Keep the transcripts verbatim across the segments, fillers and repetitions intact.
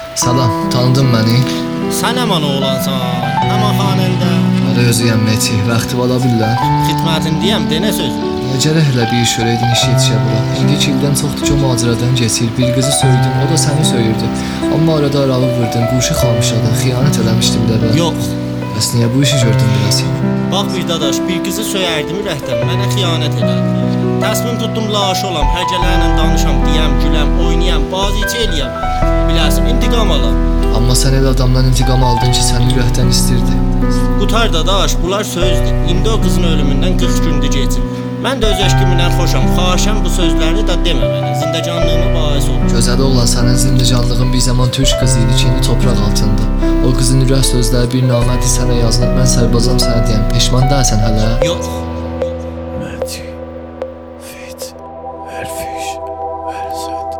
Salam, tanıdın məni? Sən əman oğlansan, əman xanəndə. Ara özüyəm Meti, vaxtı ola bilər. Xidmətindəyəm, denə söz. Gərək elə bir iş görəydin, iş yetişə bura. İndi iki ildən çoxdur ki, o macəradan keçir. Bir qızı söydün, o da səni söyürdü. Amma arada arağı vurdun, quşu xalmışladın, xiyanət eləmişdi bilərəm. Yox. Bəs niyə bu işi gördün biraz? Bax bir dadaş, bir qızı söyərdim ürəkdən, mənə xiyanət elədi. Təsmin tutdum laş olam, hər gələrlə danışam, deyəm, güləm, oynayam, baziçi eləyəm. Bilərsin, intiqam alam. Amma sən elə adamdan intiqam aldın ki, səni ürəkdən istirdi. Qutar dadaş, bunlar sözdür. İndi o qızın ölümündən qırx gündür keçir. Mən də öz eşqimdən xoşam, xaşəm bu sözləri də demə mənə, zindəcanlığıma bais olur. Gözəl olan sənin zindəcanlığın bir zaman türk qızı idi ki, indi torpaq altında. O qızın ürək sözləri bir namədi sənə yazılır, mən sərbazam sənə deyəm, peşman deyəsən hələ? Yox. Meti, fit, erfiş, erzat.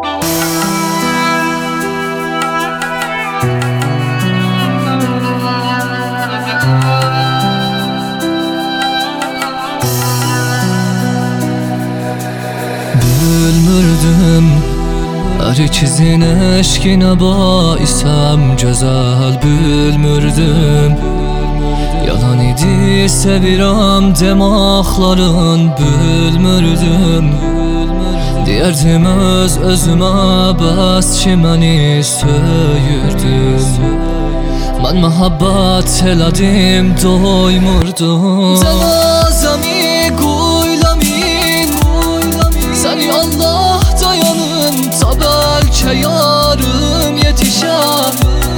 Bülmürdüm her ikizin eşkine baisem, güzel bülmürdüm. Yalan idi sevirəm demakların, bülmürdüm. Deyərdim öz özümə bəs ki məni söyürdüm. Mən məhəbbət elədim, doymurdum. Cənazəmi qoylamin, səni Allah dayanın, ta bəlkə yarım yetişər.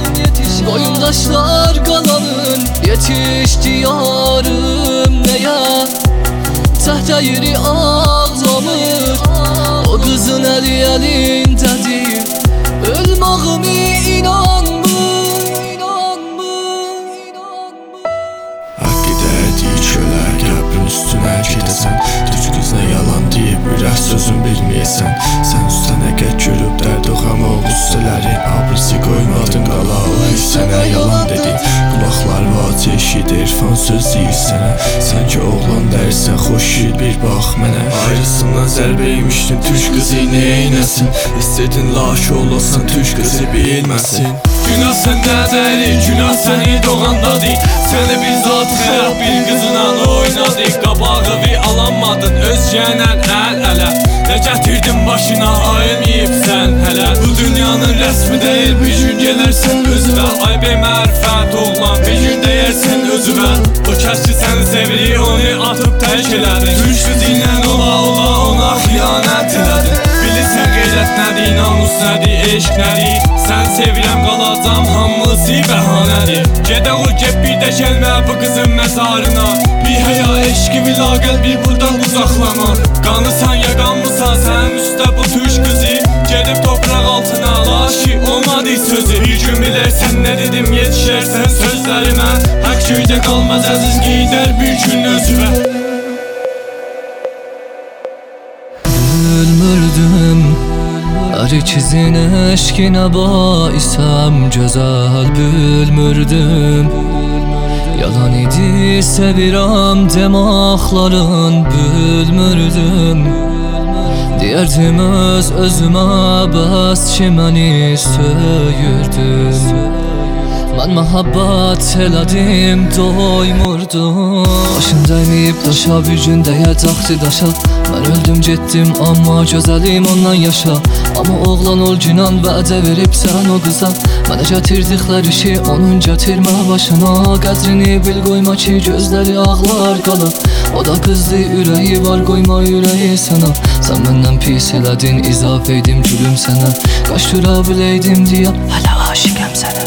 Boyundaşlar qalanın, yetiş diyarım nəyə? Təhtə yeri ağlamır, o qızın əli əlindədir. Ölmağımı inanmır, inanmır, inanmır. Əqidədi kölər qəbrin üstünə gedəsən, düz qızına yalan deyib ürək sözün bilməyəsən. Sən üstə nə qət görüb dərd o qam o qüssələrin, abrisi qoymadın qala o heç sənə yalan dedi. Qulaqlar vacı eşidir, irfan söz deyir sənə. Sən ki oğlan dərsən, xoş yil bir bax mənə. Ayrısından zərbə yemişdin, türk qızı neynəsin? İstədin laş olasan, türk qızı bilməsin. Günah səndədir, günah səni doğandadır. Səni biz zat xərab bir qızla oynadık. Qabağı bir alanmadın, özgənən əl-ələ. Nə gətirdin başına, ayılmayıbsən hələ. Bu dünyanın rəsmi deyil, bir gün gələrsən özünə. Ay bey mərfət oğlan, bir gün deyərsən özünə. O kəs ki səni sevri, onu atıb tərk elədin. Türk qızı ilə ola ola ona xiyanət elədin. Bilirsən qeyrət nədir, namus nədir, eşq nədir? Sən sevirəm qalacam, hamısı bəhanədir. Gedə o gep bir də gəlmə bu qızın məzarına. Bir həya eşqi vilaqət bir buradan uzaqlama. Qanısan ya qanmısan sən üstə bu türk qızı. Gedib topraq altına laşi olmadı sözü. Bir gün bilərsən nə dedim, yetişərsən sözlərimə. Haqq köydə qalmaz əziz qeydər bir gün özüvə. Bülmürdüm her ikizin eşkine baisem, güzel bülmürdüm. Yalan idi sevirəm demakların, bülmürdüm. Deyərdim öz özümə bəs ki məni söyürdüm. Mən məhəbbət elədim, doymurdum. Başım dəyməyib daşa, bir gün dəyəcəkdi daşa. Mən öldüm getdim, amma gözəlim ondan yaşa. Amma oğlan ol günan vədə verib sən o qıza. Mənə gətirdiklər işi onun gətirmə başına. Qədrini bil qoyma ki gözləri ağlar qala. O da qızdı ürəyi var, qoyma ürəyi sana. Sən məndən pis elədin, izaf edim gülüm sənə. Qaş tura biləydim deyəm, hələ aşiqəm sənə.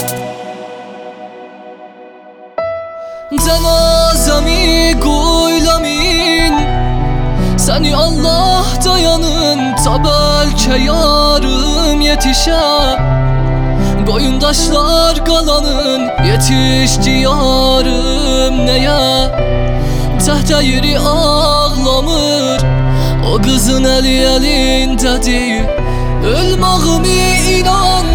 Cənazəmi qoylamin, səni Allah dayanın, ta bəlkə yarım yetişər. Boyundaşlar qalanın, yetiş diyarım nəyə? Təhtə yeri ağlamır, o qızın əli əlindədir. Ölmağımı inan